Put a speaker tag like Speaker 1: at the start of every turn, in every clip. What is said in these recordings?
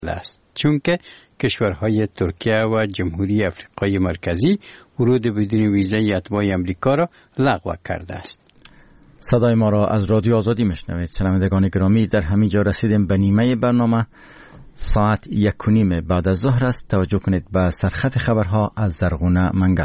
Speaker 1: است، چون که کشورهای ترکیه و جمهوری آفریقای مرکزی ورود بدون ویزای اتباع آمریکا را لغو کرده است.
Speaker 2: صدای ما را از رادیو آزادی میشنوید. شنوندگان گرامی، در همین جا رسیدیم به نیمه برنامه. ساعت 1:30 بعد از ظهر است. توجه کنید به سرخط خبرها از زرغونه منگل.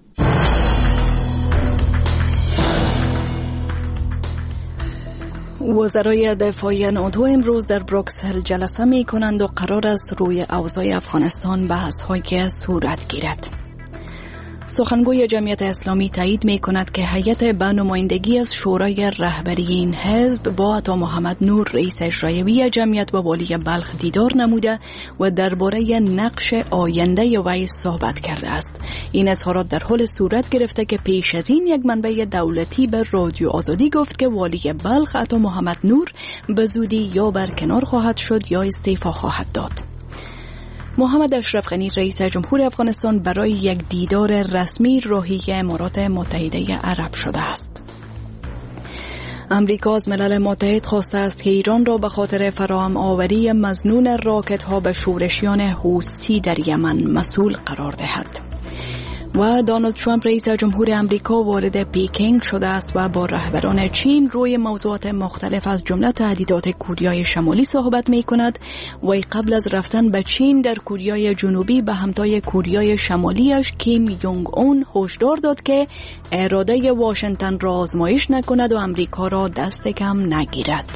Speaker 3: وزرای دفاع ناتو امروز در بروکسل جلسه می کنند و قرار است روی اوضاع افغانستان بحث‌های صورت گیرد. سخنگوی جمعیت اسلامی تایید می کند که هیئت به نمایندگی از شورای رهبری این حزب با عطا محمد نور رئیس اجرایی جمعیت با والی بلخ دیدار نموده و درباره نقش آینده وی صحبت کرده است. این اظهارات در حال صورت گرفته که پیش از این یک منبع دولتی به رادیو آزادی گفت که والی بلخ عطا محمد نور به زودی یا برکنار خواهد شد یا استعفا خواهد داد. محمد اشرف غنی رئیس جمهور افغانستان برای یک دیدار رسمی راهی امارات متحده عرب شده است. امریکا از ملل متحد خواسته است که ایران را به خاطر فراهم آوری مظنون راکت ها به شورشیان حوثی در یمن مسئول قرار دهد. و دونالد ترامپ رئیس جمهور امریکا وارد پیکینگ شده است و با رهبران چین روی موضوعات مختلف از جمله تهدیدات کوریای شمالی صحبت می کند. و قبل از رفتن به چین در کوریای جنوبی به همتای کوریای شمالیش کیم یونگ اون هشدار داد که اراده واشنگتن را آزمایش نکند و امریکا را دست کم نگیرد.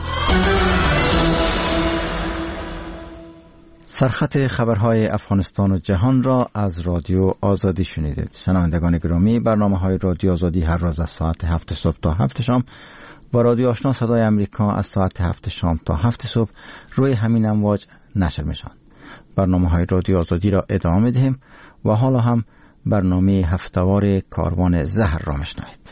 Speaker 2: سرخط خبرهای افغانستان و جهان را از رادیو آزادی شنیدید. شنوندگان گرامی، برنامه‌های رادیو آزادی هر روز از ساعت 7 صبح تا 7 شام و رادیو آشنا صدای امریکا از ساعت 7 شام تا 7 صبح روی همین امواج نشر میشن. برنامه‌های رادیو آزادی را ادامه می‌دهیم و حالا هم برنامه هفته‌وار کاروان زهر را میشنوید.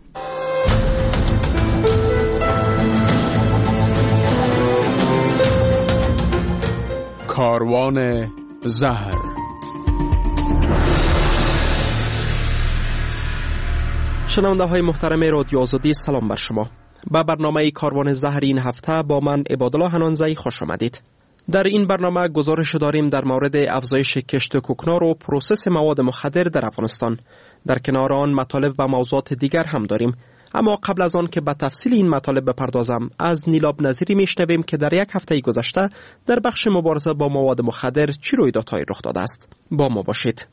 Speaker 4: کاروان زهر. شنونده های محترم رادیو آزادی، سلام بر شما. به برنامه کاروان زهر این هفته با من عبادالله حنانزی خوش آمدید. در این برنامه گزارش داریم در مورد افزایش کشت کوکنار و پروسس مواد مخدر در افغانستان. در کنار آن مطالب و موضوعات دیگر هم داریم. اما قبل از آن که به تفصیل این مطالب بپردازم، از نیلاب نظیری میشنویم که در یک هفته گذشته در بخش مبارزه با مواد مخدر چی رویدادهایی رخ داده است. با ما باشید.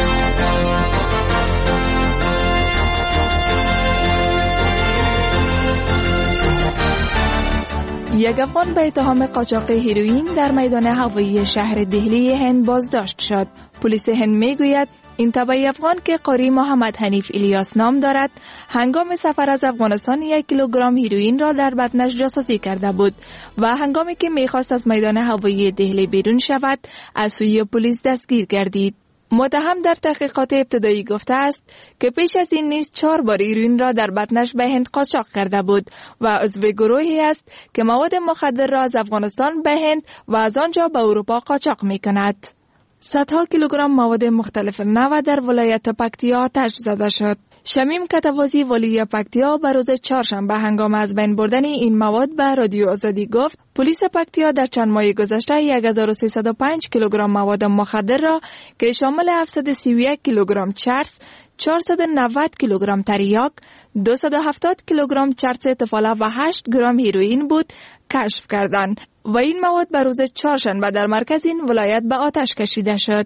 Speaker 5: یک افغان به اتهام قاچاق هیروئین در میدان هوایی شهر دهلی هند بازداشت شد. پلیس هند میگوید این تبعی افغان که قاری محمد حنیف الیاس نام دارد، هنگام سفر از افغانستان 1 کیلوگرم هیروئین را در بطنش جاسوسی کرده بود و هنگامی که میخواست از میدان هوایی دهلی بیرون شود، از سوی پلیس دستگیر گردید. متهم در تحقیقات ابتدایی گفته است که پیش از این نیز 4 بار هیروئین را در بطنش به هند قاچاق کرده بود و عضو گروهی است که مواد مخدر را از افغانستان به هند و از آنجا به اروپا قاچاق می‌کند. صدها کیلوگرم مواد مختلف نوع در ولایت پکتیا آتش زده شد. شمیم کتوازی ولی پکتیا به روز چهارشنبه هنگام از بین بردن این مواد به رادیو آزادی گفت پلیس پکتیا در چند ماه گذشته 1305 کیلوگرم مواد مخدر را که شامل 731 کیلوگرم چرس، 490 کیلوگرم تریاک، 270 کیلوگرم چرس تفاله و 8 گرم هیروئین بود کشف کردند و این مواد به روز چهارشنبه در مرکز این ولایت به آتش کشیده شد.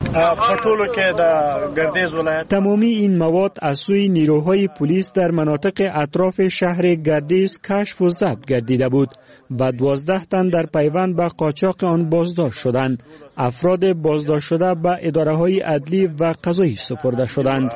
Speaker 6: تمامی این مواد از سوی نیروهای پلیس در مناطق اطراف شهر گردیز کشف و ضبط گردیده بود و 12 تن در پیوند به قاچاق آن بازداشت شدند. افراد بازداشت شده به اداره‌های عدلی و قضایی سپرده شدند.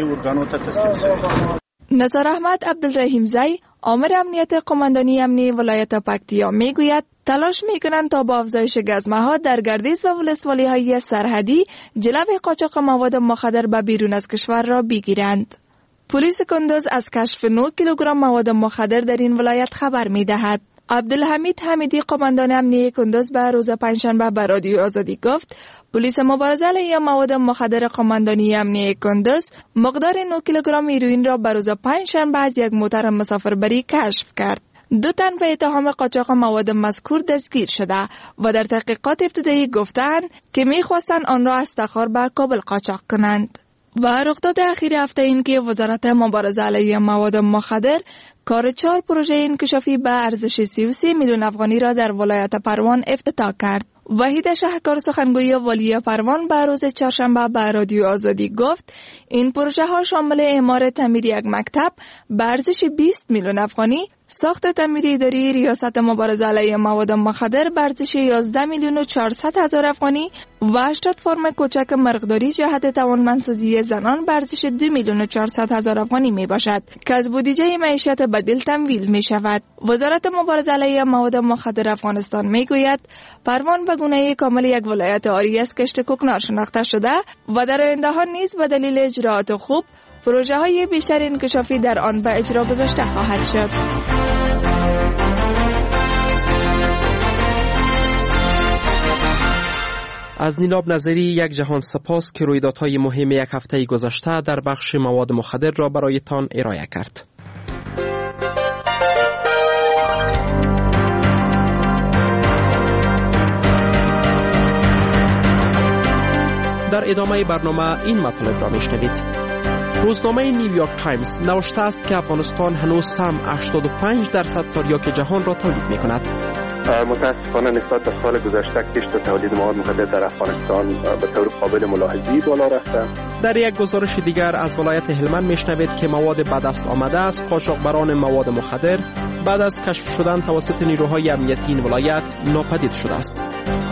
Speaker 5: نثار احمد عبدالرحیم زی، آمر امنیت قماندانی امنی ولایت پکتیا میگوید تلاش میکنند تا با افزایش گزمه‌ها در گردیز و ولسوالی‌های سرحدی جلوی قاچاق مواد مخدر به بیرون از کشور را بگیرند. پلیس کندوز از کشف 9 کیلوگرم مواد مخدر در این ولایت خبر میدهد. عبدالحمید حمیدی قماندان امنیه کندوز به روز پنجشنبه به رادیو آزادی گفت پلیس مبارزه علیه مواد مخدر قماندانی امنیه کندوز مقدار 9 کیلوگرم هیروئین را به روز پنجشنبه از یک موتر مسافربری کشف کرد. 2 تن به اتهام قاچاق مواد مذکور دستگیر شده و در تحقیقات ابتدایی گفتند که می‌خواستند آن را از تخار به کابل قاچاق کنند. و رخداد اخیر هفته این که وزارت مبارزه علیه مواد مخدر کار 4 پروژه انکشافی به ارزش 33 میلیون افغانی را در ولایت پروان افتتاح کرد. وحید شهکار سخنگوی والی پروان به روز چهارشنبه به رادیو آزادی گفت این پروژه ها شامل اعمار تعمیر یک مکتب به ارزش 20 میلیون افغانی، ساخت تعمیر اداری ریاست مبارزه علیه مواد مخدر به ارزش 11 میلیون و 400 هزار افغانی و 80 فرم کوچک مرغداری جهت توانمندسازی زنان به ارزش 2 میلیون و 400 هزار افغانی می باشد که از بودجه معیشت بدیل تمویل می شود. وزارت مبارزه علیه مواد مخدر افغانستان می گوید پروان به گونه کامل یک ولایت عاری از کشت کوکنار شناخته شده و در آینده ها نیز به دلیل اجراات خوب پروژه های بیشتر انکشافی در آن به اجرا گذاشته خواهد شد.
Speaker 4: از نیناب نظری یک جهان سپاس که رویدادهای مهم یک هفته گذشته در بخش مواد مخدر را برایتان ارائه کرد. در ادامه برنامه این مطالب را میشنوید. روزنامه نیویورک تایمز نوشته است که افغانستان هنوز هم 85% تریاک جهان را تولید می‌کند.
Speaker 7: متاسفانه نسبت به سال گذشته کشت و تولید مواد مخدر در افغانستان به طور قابل ملاحظه‌ای بالا رفته.
Speaker 4: در یک گزارش دیگر از ولایت هلمند میشنوید که مواد به دست آمده است قاچاقبران مواد مخدر بعد از کشف شدن توسط نیروهای امنیتی این ولایت ناپدید شده است.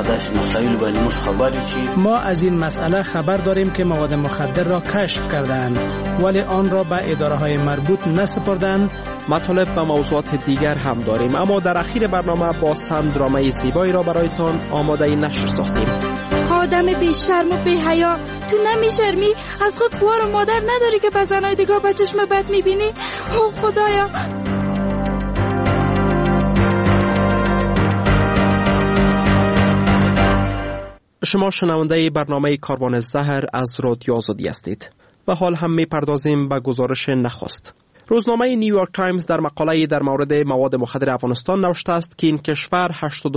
Speaker 8: ما از این مسئله خبر داریم که مواد مخدر را کشف کردند ولی آن را به اداره‌های مربوط نسپردند.
Speaker 4: مطالب و موضوعات دیگر هم داریم اما در اخیر برنامه باز هم درامای زیبایی را برایتان آماده نشر ساختیم.
Speaker 9: آدم بی شرم و بی حیا، تو نمیشرمی؟ از خود خوار و مادر نداری که به زنای دیگه با چشم بد میبینی؟ او خدایا.
Speaker 4: شما شنونده برنامه کاروان زهر از رادیو آزادی هستید و حال هم میپردازیم به گزارش نخست. روزنامه نیویورک تایمز در مقاله در مورد مواد مخدر افغانستان نوشته است که این کشور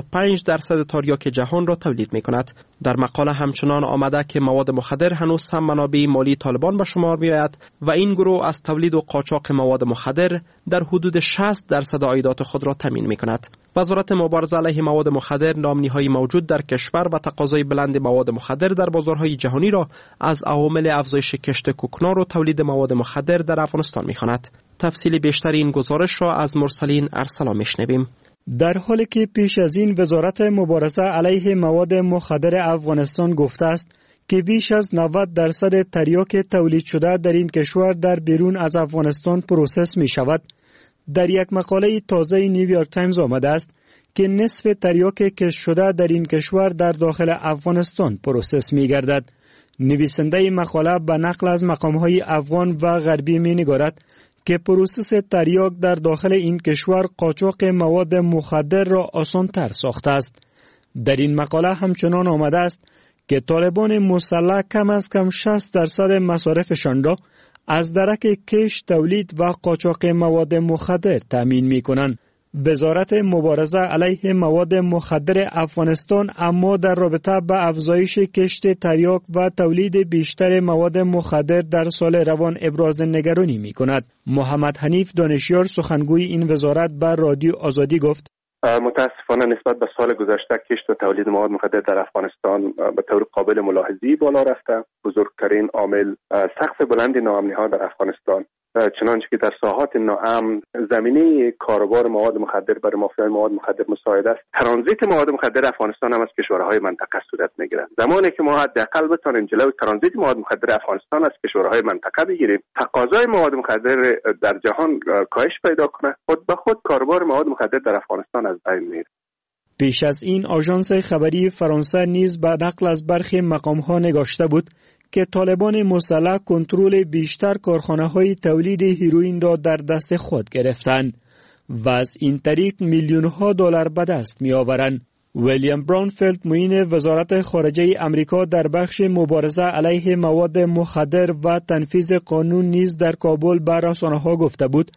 Speaker 4: 85% تریاک جهان را تولید می کند. در مقاله همچنان آمده که مواد مخدر هنوز هم منابع مالی طالبان به شمار می آید و این گروه از تولید و قاچاق مواد مخدر در حدود 60% عایدات خود را تامین می کند. وزارت مبارزه علیه مواد مخدر نامنی‌های موجود در کشور و تقاضای بلند مواد مخدر در بازارهای جهانی را از عوامل افزایش کشت کوکنار و تولید مواد مخدر در افغانستان می‌خواند. تفصیل بیشتر این گزارش را از مرسلین ارسلا میشنویم.
Speaker 6: در حالی که پیش از این وزارت مبارزه علیه مواد مخدر افغانستان گفته است که بیش از 90% تریاک تولید شده در این کشور در بیرون از افغانستان پروسس می شود، در یک مقاله تازه نیویورک تایمز آمده است که نصف تریاک کشت شده در این کشور در داخل افغانستان پروسس می گردد. نویسنده مقاله به نقل از مقام‌های افغان و غربی می نگارد که پروسس تریاک در داخل این کشور قاچاق مواد مخدر را آسان‌تر ساخته است. در این مقاله همچنان آمده است که طالبان مسلح کم از کم 60% مصارفشان را از درک کشت، تولید و قاچاق مواد مخدر تامین می‌کنند. وزارت مبارزه علیه مواد مخدر افغانستان اما در رابطه با افزایش کشت تریاک و تولید بیشتر مواد مخدر در سال روان ابراز نگرانی می‌کند. محمد حنیف دانشیار سخنگوی این وزارت به رادیو آزادی گفت:
Speaker 7: متاسفانه نسبت به سال گذشته کشت و تولید مواد مخدر در افغانستان به طور قابل ملاحظه‌ای بالا رفته. بزرگترین عامل سقف بلند ناامنی‌ها در افغانستان، چنانچه که در ساحات ناامن زمینه کاروبار مواد مخدر برای مافیای مواد مخدر مساعد است. ترانزیت مواد مخدر افغانستان هم از کشورهای منطقه صورت میگیرد. زمانی که ما حداقل بتوانیم جلوی ترانزیت مواد مخدر افغانستان از کشورهای منطقه بگیریم، تقاضای مواد مخدر در جهان کاهش پیدا کنه، خود به خود کاروبار مواد مخدر در افغانستان از بین میره.
Speaker 6: پیش از این آژانس خبری فرانسه نیز به نقل از برخی مقام‌ها نگاشته بود که طالبان مسلح کنترل بیشتر کارخانه‌های تولید هیروئین را در دست خود گرفتند و از این طریق میلیون‌ها دلار به دست می‌آورند. ویلیام براونفیلد معین وزارت خارجه آمریکا در بخش مبارزه علیه مواد مخدر و تنفیذ قانون نیز در کابل به رسانه‌ها گفته بود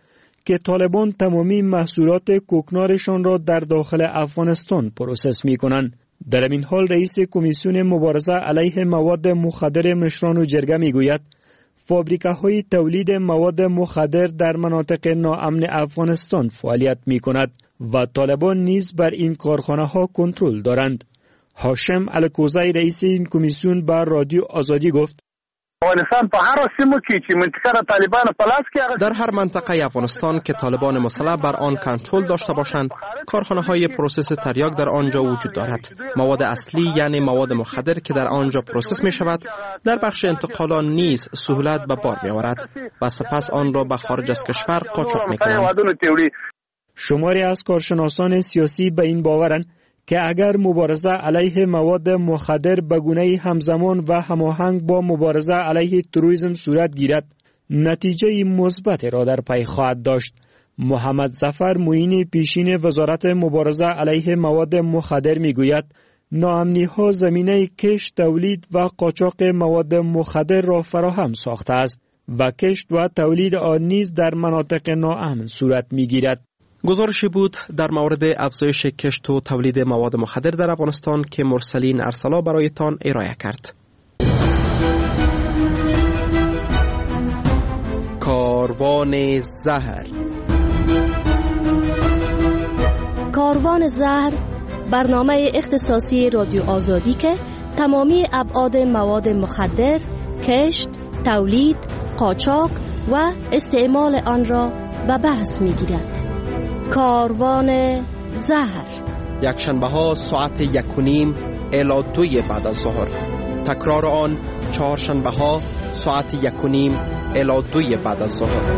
Speaker 6: که طالبان تمامی محصولات کوکنارشان را در داخل افغانستان پروسس می کنند. در این حال رئیس کمیسیون مبارزه علیه مواد مخدر مشران و جرگه می گوید فابریکه‌های تولید مواد مخدر در مناطق ناامن افغانستان فعالیت می کند و طالبان نیز بر این کارخانه‌ها کنترل دارند. هاشم الکوزی رئیس این کمیسیون بر رادیو آزادی گفت
Speaker 10: افغانستان په هر سیمه کې چې منطقه را طالبان په لاس کې
Speaker 4: در هر منطقه افغانستان که طالبان مسلح بر آن کنترل داشته باشند، کارخانه‌های پروسس تریاک در آنجا وجود دارد. مواد اصلی یعنی مواد مخدر که در آنجا پروسس می شود، در بخش انتقال آن نیز سهولت به بار می آورد و سپس آن را به خارج از کشور قاچاق می کنند.
Speaker 6: شماری از کارشناسان سیاسی به این باورند که اگر مبارزه علیه مواد مخدر به گونه همزمان و هماهنگ با مبارزه علیه تروریسم صورت گیرد، نتیجه مثبت را در پی خواهد داشت. محمد ظفر معین پیشین وزارت مبارزه علیه مواد مخدر میگوید ناامنی ها زمینه کشت، تولید و قاچاق مواد مخدر را فراهم ساخته است و کشت و تولید آن نیز در مناطق ناامن صورت میگیرد.
Speaker 4: گزارشی بود در مورد افزایش کشت و تولید مواد مخدر در افغانستان که مرسلین ارسلا برایتان ارائه کرد. کاروان زهر.
Speaker 11: کاروان زهر برنامه اختصاصی رادیو آزادی که تمامی ابعاد مواد مخدر، کشت، تولید، قاچاق و استعمال آن را به بحث می‌گیرد. کاروان زهر
Speaker 4: یکشنبه ها ساعت 1:30 الی 2 بعد از ظهر. تکرار آن چهارشنبه ها ساعت 1:30 الی 2 بعد از ظهر.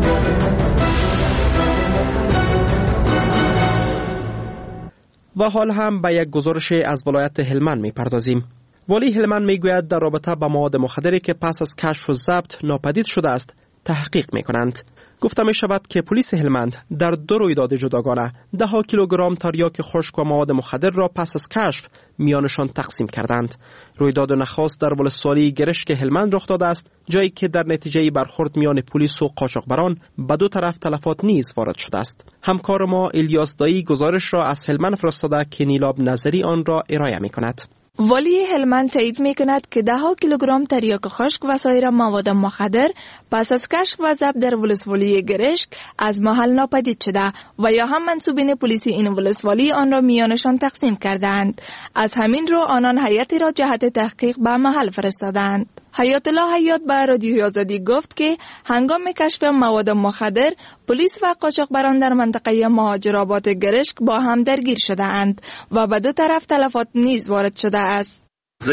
Speaker 4: و حال هم به یک گزارش از ولایت هلمند می پردازیم. والی هلمند می گوید در رابطه با مواد مخدری که پس از کشف و ضبط ناپدید شده است تحقیق می کنند. گفته می شود که پلیس هلمند در 2 رویداد جداگانه 10 کیلوگرم تریاک خشک و مواد مخدر را پس از کشف میانشان تقسیم کردند. رویداد نخست در ولسوالی گرشک هلمند رخ داده است، جایی که در نتیجه برخورد میان پلیس و قاچاقبران به 2 طرف تلفات نیز وارد شده است. همکار ما الیاس دایی گزارش را از هلمند فرستاده که نیلاب نظری آن را ارائه می کند.
Speaker 5: والی هلمند تایید می کند که 10 کیلوگرم تریاک خشک و سایر مواد مخدر پس از کشف و ضبط در ولسوالی گرشک از محل ناپدید شده و یا هم منصوبین پلیسی این ولسوالی آن را میانشان تقسیم کردند. از همین رو آنان هیئتی را جهت تحقیق به محل فرستادند. حیات الله حیات به رادیوی آزادی گفت که هنگام کشف مواد مخدر پلیس و قاچاقبران در منطقه مهاجرآباد گرشک با هم درگیر شده اند و به 2 طرف تلفات نیز وارد شده است.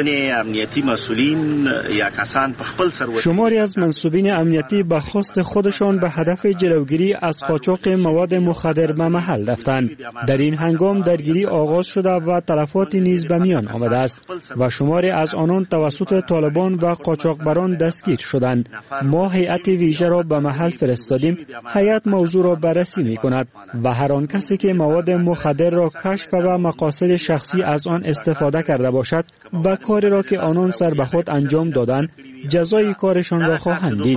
Speaker 6: شماری از منصوبین امنیتی به خواست خودشان به هدف جلوگیری از قاچاق مواد مخدر به محل رفتند. در این هنگام درگیری آغاز شده و تلفاتی نیز به میان آمده است و شماری از آنان توسط طالبان و قاچاقبران دستگیر شدند. ما هیئت ویژه را به محل فرستادیم. هیئت موضوع را بررسی می کند و هر آن کسی که مواد مخدر را کشف و مقاصد شخصی از آن استفاده کرده باشد و کاری را که آنان سر به خود انجام دادند جزای کارشان را خواهند دید.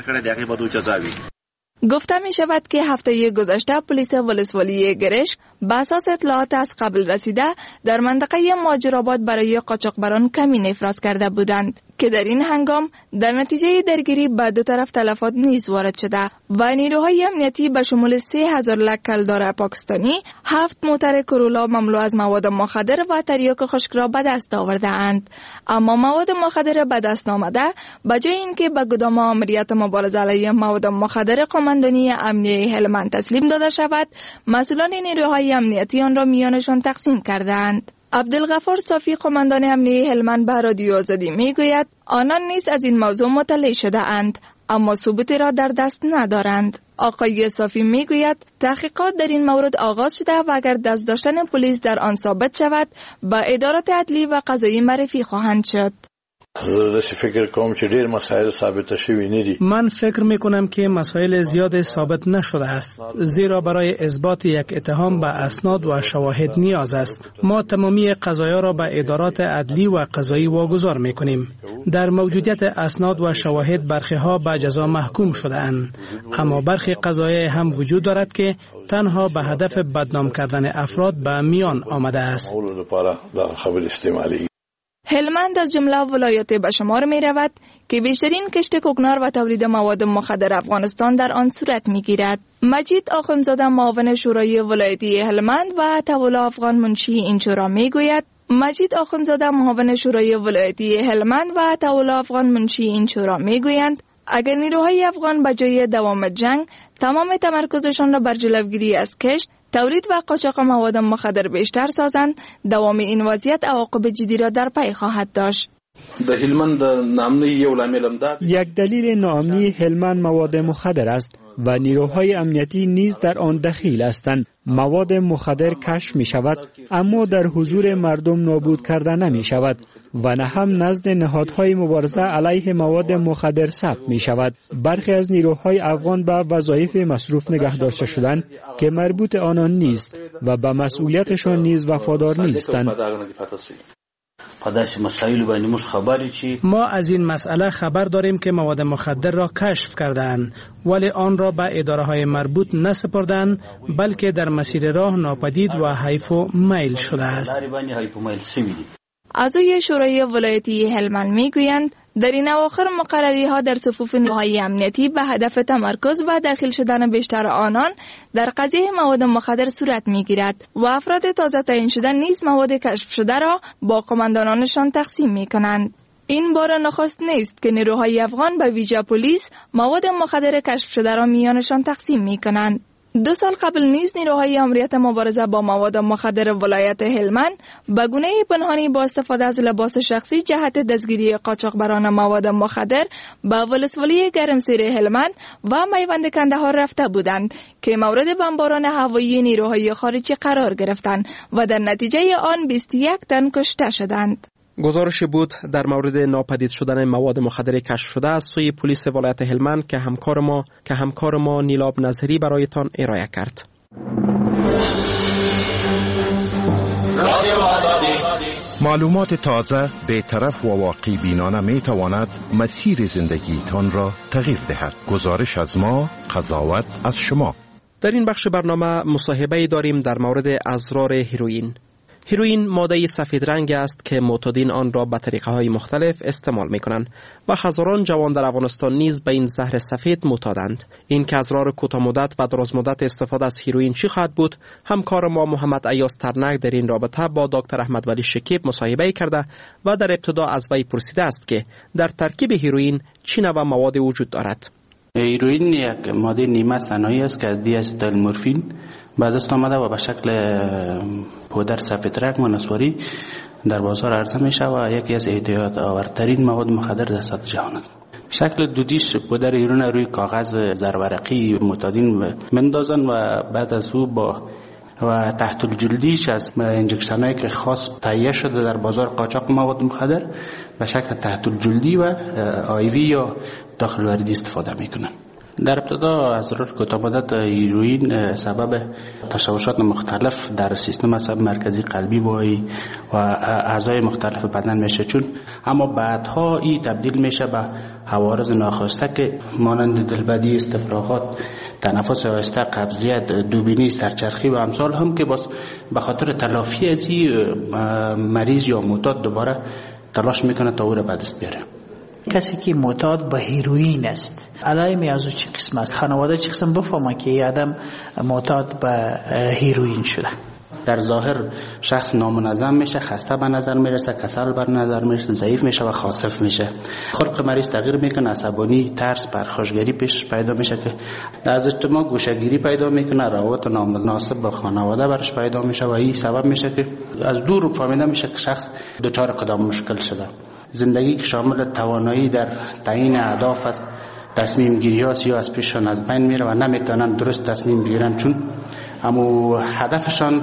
Speaker 5: گفته می شود که هفته گذشته پلیس ولسوالی گرشک به اساس اطلاعات از قبل رسیده در منطقه مهاجرآباد برای قاچاقبران کمین افراز کرده بودند که در این هنگام در نتیجه درگیری به 2 طرف تلفات نیز وارد شده و نیروهای امنیتی به شمول 3000 لک کلدار پاکستانی، 7 موتر کرولا مملو از مواد مخدر و تریاک خشک را به دست آورده اند. اما مواد مخدر به دست آمده به جای اینکه به گدام آمریت مبارزه علیه مواد مخدر قماندانی امنیه هلمند تسلیم داده شود، مسئولان نیروهای امنیتی آن را میانشان تقسیم کردند. عبدالغفار صافی قماندان امنیه هلمند به رادیو آزادی میگوید آنان نیز از این موضوع مطلع شده اند اما ثبوتی را در دست ندارند. آقای صافی میگوید تحقیقات در این مورد آغاز شده و اگر دست داشتن پلیس در آن ثابت شود به ادارات عدلی و قضایی معرفی خواهند شد.
Speaker 12: فکر کوم چې ډیر مسائل ثابت شوی نه دي.
Speaker 8: من فکر میکنم که مسائل زیاد ثابت نشده است، زیرا برای اثبات یک اتهام به اسناد و شواهد نیاز است. ما تمامی قضایا را به ادارات عدلی و قضایی واگذار میکنیم. در موجودیت اسناد و شواهد برخی ها به جزا محکوم شده اند، اما برخی قضایا هم وجود دارد که تنها به هدف بدنام کردن افراد به میان آمده است.
Speaker 5: هلمند از جمله ولایات به شمار می رود که بیشترین کشت کوکنار و تولید مواد مخدر افغانستان در آن صورت می گیرد. مجید آخوندزاده معاون شورای ولایتی هلمند و عطاالله افغان منشی این شورا می گوید. مجید آخوندزاده معاون شورای ولایتی هلمند و عطاالله افغان منشی این شورا می گویند اگر نیروهای افغان به جای دوام جنگ تمام تمرکزشان را بر جلوگیری از کشت، تولید و قاچاق مواد مخدر بیشتر سازند، دوام این وضعیت عواقب جدی را در پی خواهد داشت.
Speaker 6: یک دلیل ناامنی هلمند مواد مخدر است و نیروهای امنیتی نیز در آن دخیل هستند. مواد مخدر کشف می شود اما در حضور مردم نابود کرده نمی شود و نه هم نزد نهادهای مبارزه علیه مواد مخدر ثبت می شود. برخی از نیروهای افغان به وظایف مصروف نگه داشته شدند که مربوط آنان نیست و به مسئولیتشان نیز وفادار نیستند.
Speaker 8: ما از این مسئله خبر داریم که مواد مخدر را کشف کردند ولی آن را به اداره های مربوط نسپردند، بلکه در مسیر راه ناپدید و حیف و میل شده است.
Speaker 5: اعضای شورای ولایتی هلمند میگویند در این اواخر مقرری ها در صفوف نیروهای امنیتی به هدف تمرکز و داخل شدن بیشتر آنان در قضیه مواد مخدر صورت میگیرد و افراد تازه تعیین شده نیز مواد کشف شده را با قماندانانشان تقسیم میکنند. این بار نخست نیست که نیروهای افغان به ویژه پلیس مواد مخدر کشف شده را میانشان تقسیم میکنند. 2 سال قبل نیز نیروهای امنیت مبارزه با مواد مخدر ولایت هلمند به گونه پنهانی با استفاده از لباس شخصی جهت دستگیری قاچاقبران مواد مخدر به ولسوالی گرمسیر هلمند و میوند کندهار رفته بودند که مورد بمباران هوایی نیروهای خارجی قرار گرفتند و در نتیجه آن 21 تن کشته شدند.
Speaker 4: گزارش بود در مورد ناپدید شدن مواد مخدر کشف شده از سوی پلیس ولایت هلمند که همکار ما نیلاب نظری برایتان ارائه کرد.
Speaker 13: معلومات تازه، بی‌طرف و واقعی بینانه می تواند مسیر زندگیتان را تغییر دهد. گزارش از ما، قضاوت از شما.
Speaker 4: در این بخش برنامه مصاحبه داریم در مورد اسرار هیروئین. هیروئین ماده سفید رنگ است که معتادین آن را به طریقه‌های مختلف استعمال می‌کنند و هزاران جوان در افغانستان نیز به این زهر سفید معتادند. این که اسرار کوتاه مدت و دراز مدت استفاده از هیروئین چی خواهد بود، همکار ما محمد ایاز ترنک در این رابطه با دکتر احمد ولی شکیب مصاحبه کرده و در ابتدا از وی پرسیده است که در ترکیب هیروئین چه نوع مواد وجود دارد.
Speaker 14: هیروئین یک ماده نیمه صناعی است که از دیاستیل مورفین به دست آمده و به شکل پودر سفید رنگ و نسواری در بازار عرضه میشه و یکی از اعتیاد آورترین مواد مخدر در سطح جهان است. شکل دودیش پودر هیروئین روی کاغذ زرورقی معتادین مندازن و بعد از او با و تحت الجلدیش از انجکشنایی که خاص تهیه شده در بازار قاچاق مواد مخدر به شکل تحت الجلدی و آیوی یا داخل وردی استفاده میکنن. در ابتدا اسرار کوتاه مدت هیروئین سبب تشوشات مختلف در سیستم عصب مرکزی قلبی و اعضای مختلف بدن میشه، اما بعدها این تبدیل میشه به عوارض ناخواسته که مانند دلبدی، استفراغات، تنفس آهسته، قبضیت، دوبینی، سرچرخی و امثال هم که باز به خاطر تلافی از این مریض یا معتاد دوباره تلاش میکنه تا او را به دست بیاره.
Speaker 15: کسی که معتاد به هیروئین است علائم از او چه قسم است؟ خانواده چه قسم بفهمه که این آدم معتاد به هیروئین شده؟
Speaker 14: در ظاهر شخص نامنظم میشه، خسته به نظر میرسه، کسل بر نظر میرسه، ضعیف میشه و خاصف میشه. خلق مریض تغییر میکنه، عصبانی، ترس، پرخاشگری پیش پیدا میشه که از اجتماع گوشهگیری پیدا میکنه، روابط نامناسب با خانواده برش پیدا میشه و این سبب میشه که از دور فهمیده میشه که شخص دچار کدام مشکل شده. زندگی که شامل توانایی در تعیین اهداف است، تصمیم گیری هاست یا از پیششان از بین میره و نمیتونن درست تصمیم بگیرن، چون اما هدفشان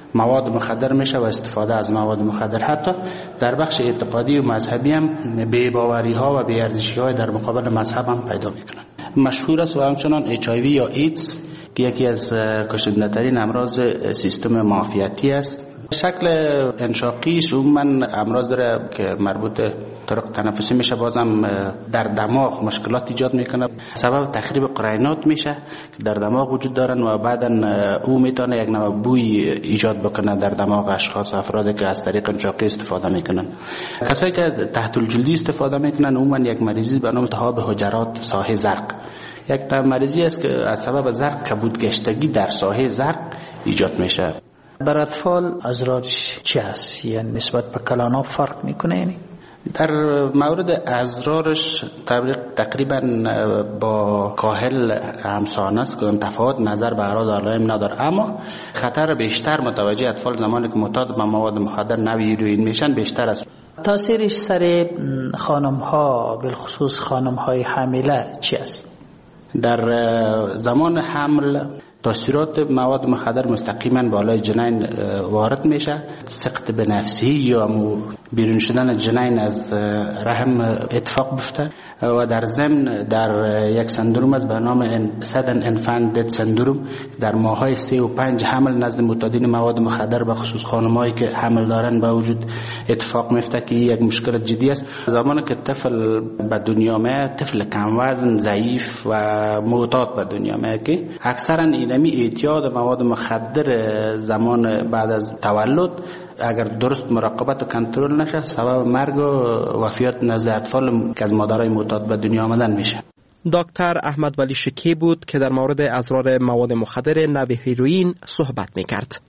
Speaker 14: مواد مخدر میشه و استفاده از مواد مخدر. حتی در بخش اعتقادی و مذهبی هم بی‌باوری ها و بی‌ارزشی های در مقابل مذهب هم پیدا میکنن. مشهور است و همچنان HIV یا ایدز که یکی از کشنده ترین امراض سیستم معافیتی است. شکل انشاقیش عموما امراض داره که مربوط طرق تنفسی میشه، بازم در دماغ مشکلات ایجاد میکنه، سبب تخریب قرینات میشه که در دماغ وجود دارن و بعدا او میتونه یک نوع بوی ایجاد بکنه در دماغ اشخاص و افرادی که از طریق انشاقی استفاده میکنن. کسایی که تحت الجلدی استفاده میکنن عموما یک مریضی به نام التهاب حجرات ساحه زرق، یک مریضی است که از سبب زرق کبودگشتگی در ساحه زرق ایجاد میشه.
Speaker 15: بر اطفال ازرارش چی هست؟ یعنی نسبت به کلاناب فرق میکنه؟ یعنی
Speaker 14: در مورد ازرارش تقریبا با کاهل همسان است، که تفاوت نظر به اعراض علائم نداره، اما خطر بیشتر متوجه اطفال زمانی که معتاد به مواد مخدر نوع هیروئین میشن بیشتر است.
Speaker 15: تاثیرش سر خانم ها بالخصوص خانم های حامله چی است؟
Speaker 14: در زمان حمل تاثیرات مواد مخدر مستقیما بالای جنین وارد میشه، سقط به نفسی یا بیرون شدن جنین از رحم اتفاق بیفته و در ضمن در یک سندروم است به نام sudden infant death syndrome در ماه‌های 3 و 5 حمل نزد معتادین مواد مخدر به خصوص خانم‌هایی که حمل دارن به وجود اتفاق میفته که یک مشکل جدی است. زمانی که طفل به دنیا میاد، طفل کم وزن، ضعیف و معتاد به دنیا میاد که اکثرا اینمی اعتیاد مواد مخدر زمان بعد از تولد اگر درست مراقبت و کنترل نشه سبب مرگ و وفیات نزد اطفال که از مادرای معتاد به دنیا آمدن میشه.
Speaker 4: دکتر احمد ولی شکی بود که در مورد ازرار مواد مخدر نوع هیروئین صحبت میکرد.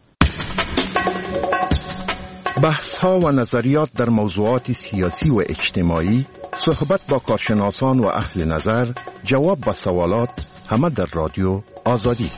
Speaker 13: بحث ها و نظریات در موضوعات سیاسی و اجتماعی، صحبت با کارشناسان و اهل نظر، جواب به سوالات، همه در رادیو آزادی.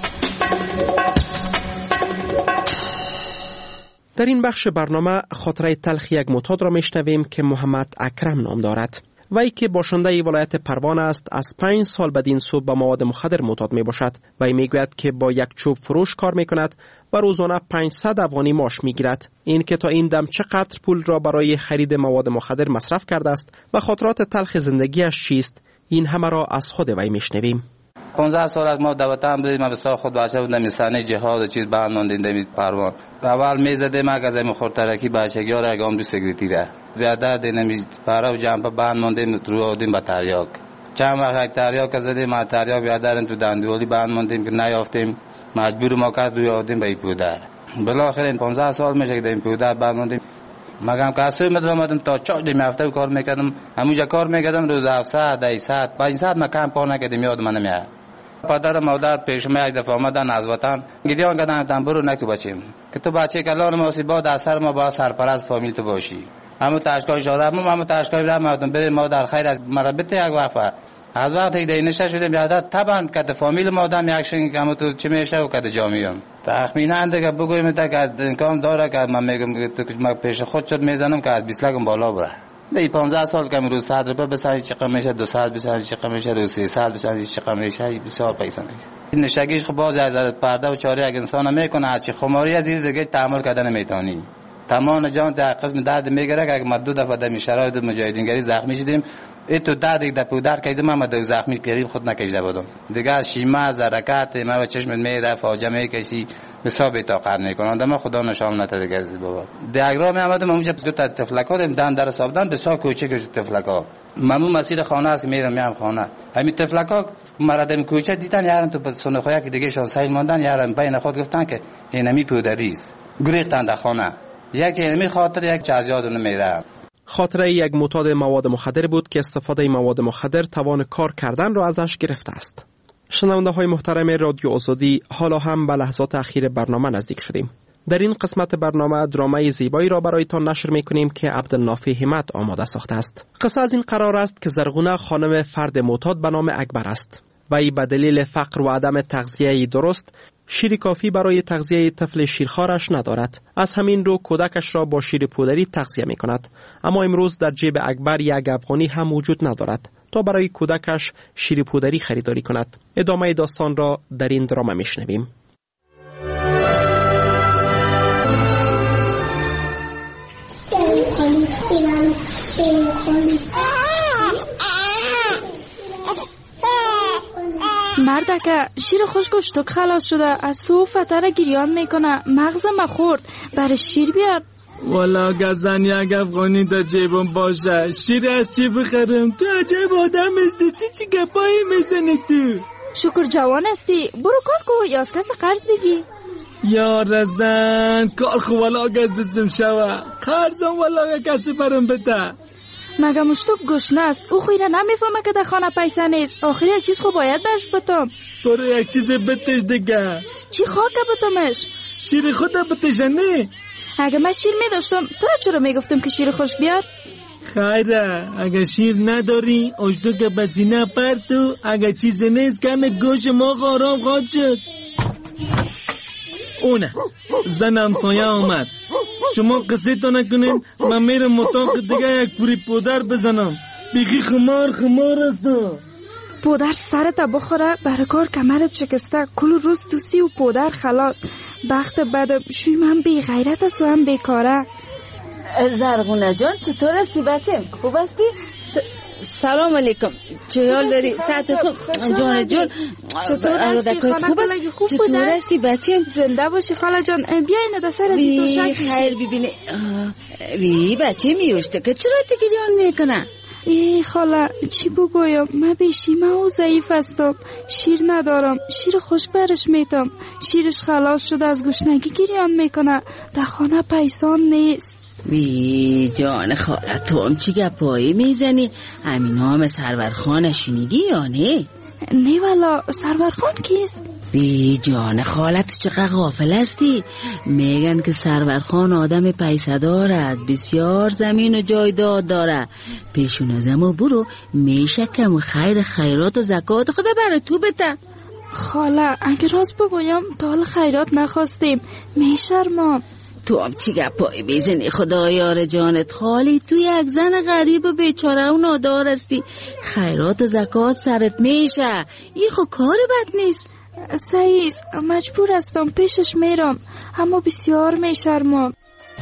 Speaker 4: در این بخش برنامه خاطره تلخ یک معتاد را میشنویم که محمد اکرم نام دارد. وی که باشنده ولایت پروان است، از 5 سال بدین سو به مواد مخدر معتاد می باشد. وی میگوید که با یک چوب فروش کار می کند و روزانه 500 افغانی معاش می گیرد. این که تا این دم چقدر پول را برای خرید مواد مخدر مصرف کرده است و خاطرات تلخ زندگیش چیست، این همه را از خود وی میشنویم.
Speaker 16: 15 سال از ما دوتام بودیم، ما به خود بچه بودم میسانه جهاد و چیز بند ماندیم در پروان. اول میزدیم ما از این خورترکی بچگی را اگام دو سگریتی را بیادر دینم پارا و جنب بند ماندیم رو آوردیم به تریاک. چند وقت تریاک زدیم، ما تریاک بیادرم تو دندولی بند ماندیم که نیافتیم، مجبور ما کرد روی آوردیم به پودر. بالاخره این 15 سال میشه که در پودر بند ماندیم. مگم کاسوی مدرمادم تا 4 هفته کار میکردم، همونجا کار میکردم روز 700 800 500 ما کم کار نکردم، یاد من نمیاد. پدر مادر پیش من یک دفعه آمدن از وطن گریان کردن برو نکو بچیم که تو بچه کلان مصیبت از سر ما با سرپرست فامیل تو باشی. همون تاشکای شورا همون تاشکای را مردم بده مادر خیر از مربط یک وقفه از وقتی که نشه شدیم یادت طبعا که فامیل مادام یکشن که همون تو چه میشه و که جامعیم تخمینا که بگویم تا که امکان داره که من میگم تو ما پیش خود شد میزنم که از 20 لگم بالا بره. دی 15 سال که روز 100 روپیه بسازی چقدر میشه، 200 بسازی چقدر میشه، روز 300 بسازی چقدر میشه، بسیار پیسه میشه. نشگیش خب باز از پرده و چاره یک انسان میکنه، هرچی خماری از این دیگه تحمل کردن نمیتونی. تمام جان در قسم درد میگیره که اگه دو دفعه در شرایط مجاهدینگری زخمی شدیم، تو درد در پودر که من دو زخمی کردیم خود نکشیده بودم. دیگه از شیمه از حرکت ما به چشم میره فاجعه میکشی حساب طاقت میکنن. دم خدا نشام نده دیگه بابا. دیاگرام اومدم اونجا دو تا تفلکا دادم در حسابدان بسیار کوچیک تفلکا. ممنون مسیر خانه است که میرم خانه. همین تفلکا مردم کوچه دیدن یارم تو سنخویا که دیگه شان سایل ماندن، یارم بین خود گفتن که اینمی پودری است. گریختن در خانه. یکی اینمی خاطر یک چیز یاد نمیره.
Speaker 4: خاطره یک معتاد مواد مخدر بود که استفاده مواد مخدر توان کار کردن را ازش گرفته است. شنونده های محترم رادیو آزادی، حالا هم به لحظات اخیر برنامه نزدیک شدیم. در این قسمت برنامه درامای زیبایی را برایتان نشر میکنیم که عبدالنافی همت آماده ساخته است. قصه از این قرار است که زرغونه خانم فرد معتاد به نام اکبر است. وی به دلیل فقر و عدم تغذیه درست شیر کافی برای تغذیه طفل شیرخوارش ندارد. از همین رو کودکش را با شیر پودری تغذیه می کند. اما امروز در جیب اکبر یک افغانی هم وجود ندارد تا برای کودکش شیر پودری خریداری کند. ادامه داستان را در این درام می شنویم.
Speaker 9: مردکه شیر خوشگوشتک خلاص شده، از سو فتره گریان میکنه، مغزم خورد، برای شیر بیار.
Speaker 17: والا گزن یک افغانی در جیبم باشه، شیر از چی بخرم؟ تو عجب آدم هستی، چی گپایی میزنی تو؟
Speaker 9: شکر جوان هستی، برو کار کو یا از کس قرض بگی.
Speaker 17: یا رزن کار خو والا گزدم شوه، قرضم والا کسی برم بده.
Speaker 9: مگه مشتوک گشنه است، او خیره نمیفهمه که در خانه پیسه نیست. آخر یک چیز خو باید برش بتم.
Speaker 17: برو یک چیز بتش دیگه.
Speaker 9: چی خواهد که بتمش؟
Speaker 17: شیر خود بتشنه.
Speaker 9: اگه من شیر میداشتم تو را چرا میگفتم که شیر خوش بیار؟
Speaker 17: خیره اگه شیر نداری اجدو که بسینه پرتو، اگه چیز نیست کم گوش ما آرام خواهد شد. اونه زن همسایه آمد، شما قصه تا نکنین، من میرم اتاق دیگه یک پوری پودر بزنم. بیخی خمار هستم.
Speaker 9: پودر سرت بخوره، برای کار کمرت شکسته، کل روز توسی و پودر خلاص. بخت بدم شوی من بی غیرت است و هم بیکاره.
Speaker 18: زرغونه جان چطور هستی بچه؟ خوب هستی؟ سلام علیکم، چه حال داری؟ ساعت خوب جان
Speaker 9: چطور هستی؟
Speaker 18: چطور هستی بچه؟
Speaker 9: زنده باشی خاله جان. بیا اینه در سر ازی تو شک میشی.
Speaker 18: خیر ببینی بی بچه میوشته که چرا تگریان میکنه؟
Speaker 9: ای خاله چی بگویم، من بیشیمه و ضعیف هستم، شیر ندارم، شیر خوش برش میتم، شیرش خلاص شده از گشنگی گریان میکنه، در خانه پیسان نیست.
Speaker 18: وی جان خاله تو هم چی گپایی میزنی؟ همین نام سرورخان شنیدی یا نه؟
Speaker 9: نه والا، سرورخان کیست؟
Speaker 18: بی جان خاله تو چقدر غافل هستی؟ میگن که سرورخان آدم پیسه دار است، بسیار زمین و جایداد داره. پیشون ازمو برو، میشه کم خیر خیرات و زکات خدا برای تو بده.
Speaker 9: خاله اگه راست بگویم تا حال خیرات نخواستیم، میشرمم.
Speaker 18: تو هم چی گپایی بیزنی خدا یار جانت؟ خالی تو یک زن غریب و بیچاره و نادار هستی، خیرات و زکات سرت میشه، این خو کار بد نیست.
Speaker 9: سعید مجبور هستم پیشش میرم، اما بسیار میشرمم.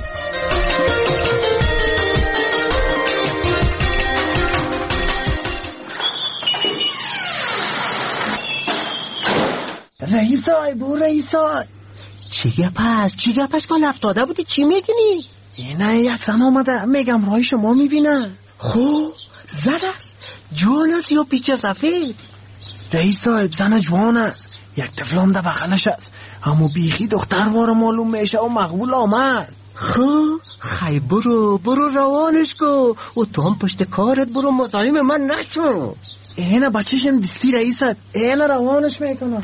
Speaker 19: رئیسای بو رئیسای چی گپ است کال افتاده بودی؟ چی میگنی؟ نه یک زن آمده، میگم رای شما میبینه. خب زن است؟ جوان است یا پیچه سفید؟ رئیس صاحب زن جوان است، یک طفلم ده بغلش است، اما بیخی دختر واره معلوم میشه و مقبول آمد. خی برو روانش کو و تو هم پشت کارت برو، مزاحم من نشو. اینه بچهشم دستی رئیست، اینه روانش میکنم.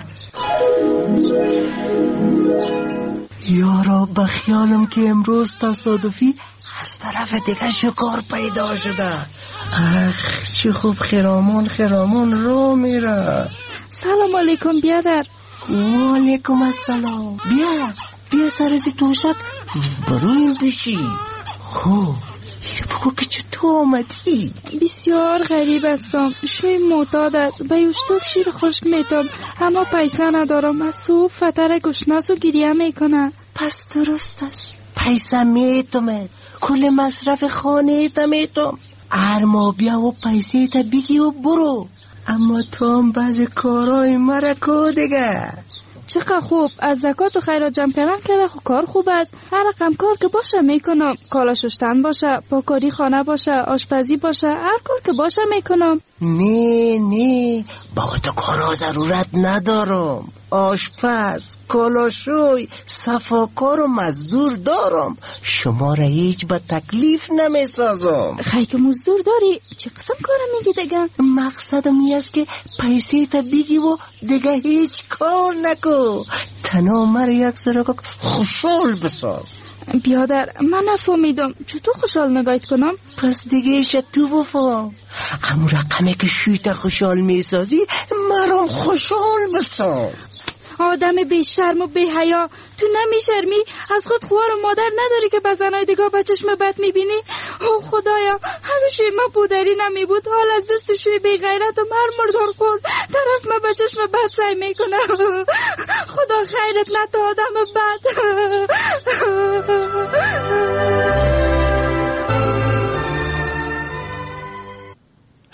Speaker 19: یارا بخیالم که امروز تصادفی از طرف دیگه شکار پیدا شده. چه خوب خرامان رو میره.
Speaker 9: سلام علیکم بیادر.
Speaker 19: و علیکم السلام. بیا سرزی توشک برای بشی. خب بگو که چطور آمدی؟
Speaker 9: بسیار غریب هستم، شوی معتاد است، به یوشتوک شیر خشک میتم، اما پیسه ندارم، از صبح فتر گشناس و گریه میکنه.
Speaker 19: پس درست است، پیسه میتم، کل مصرف خانه تا میتم، هر ماه بیا و پیسه تا بگی و برو. اما تو هم بعض کارهای مرکو دیگه.
Speaker 9: چقدر خوب، از زکات و خیرات جمع کردن کرده خب کار خوب است. هر رقم کار که باشه میکنم، کالا شستن باشه، پاکاری خانه باشه، آشپزی باشه، هر کار که باشه میکنم.
Speaker 19: نه با تو کارا ضرورت ندارم، آشپز، کالاشوی، صفاکار و مزدور دارم، شما را هیچ با تکلیف نمیسازم.
Speaker 9: خیلی که مزدور داری؟ چه قسم کارم میگی دیگه؟
Speaker 19: مقصدم این است که پیسه تا بگی و دیگه هیچ کار نکو، تنها مرا یک سرک خوشحال بساز.
Speaker 9: بیادر من نفهمیدم، چطور خوشحال نگاهت کنم؟
Speaker 19: پس دیگه ایش تو بفهم، همون رقمی که شویت خوشحال میسازی مرام خوشحال بساز.
Speaker 9: آدم بی شرم و بی حیا، تو نمیشرمی؟ از خود خوار و مادر نداری که به زنای دیگه به چشم بد میبینی؟ او خدایا، همه شوی ما بودری نمی بود، حال از دست شوی بی غیرت و مردار خورد طرف ما به چشم بد سعی میکنه. خدا خیرت نده آدم بد.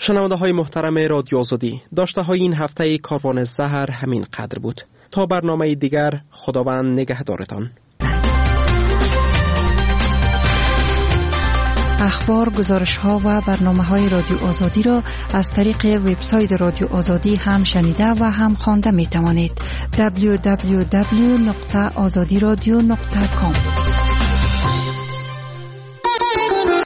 Speaker 4: شنونده های محترم رادیو آزادی، داشته های این هفته کاروان زهر همین قدر بود. تا برنامه دیگر، خداوند نگهدارتان.
Speaker 20: اخبار، گزارش‌ها و برنامه‌های رادیو آزادی را از طریق وبسایت رادیو آزادی هم شنیده و هم خوانده می‌توانید. www.azadiradio.com